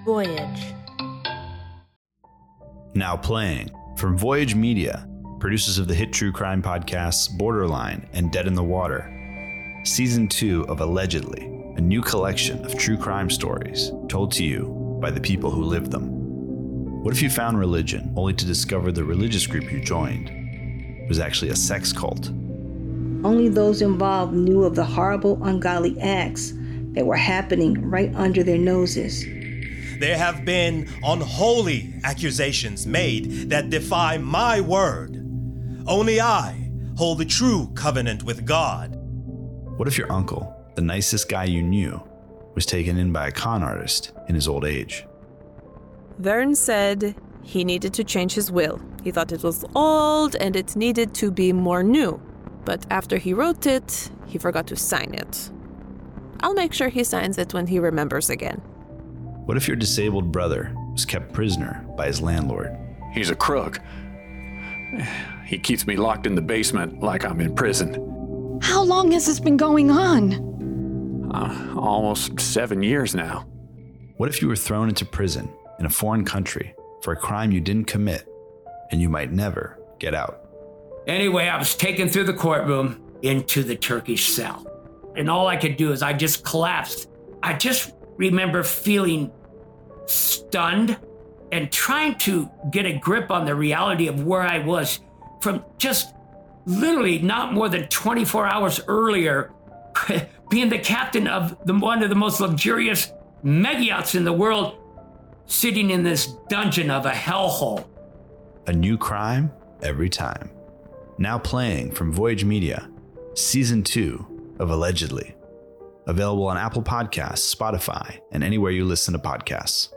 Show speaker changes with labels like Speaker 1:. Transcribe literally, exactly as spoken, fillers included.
Speaker 1: Voyage.
Speaker 2: Now playing from Voyage Media, producers of the hit true crime podcasts Borderline and Dead in the Water. Season two of Allegedly, a new collection of true crime stories told to you by the people who lived them. What if you found religion only to discover the religious group you joined was actually a sex cult?
Speaker 3: Only those involved knew of the horrible, ungodly acts that were happening right under their noses.
Speaker 4: There have been unholy accusations made that defy my word. Only I hold the true covenant with God.
Speaker 2: What if your uncle, the nicest guy you knew, was taken in by a con artist in his old age?
Speaker 5: Vern said he needed to change his will. He thought it was old and it needed to be more new. But after he wrote it, he forgot to sign it. I'll make sure he signs it when he remembers again.
Speaker 2: What if your disabled brother was kept prisoner by his landlord?
Speaker 6: He's a crook. He keeps me locked in the basement like I'm in prison.
Speaker 7: How long has this been going on?
Speaker 6: Uh, almost seven years now.
Speaker 2: What if you were thrown into prison in a foreign country for a crime you didn't commit and you might never get out?
Speaker 8: Anyway, I was taken through the courtroom into the Turkish cell. And all I could do is I just collapsed. I just remember feeling stunned and trying to get a grip on the reality of where I was from just literally not more than twenty-four hours earlier, being the captain of the, one of the most luxurious mega yachts in the world, sitting in this dungeon of a hellhole.
Speaker 2: A new crime every time. Now playing from Voyage Media, Season two of Allegedly. Available on Apple Podcasts, Spotify, and anywhere you listen to podcasts.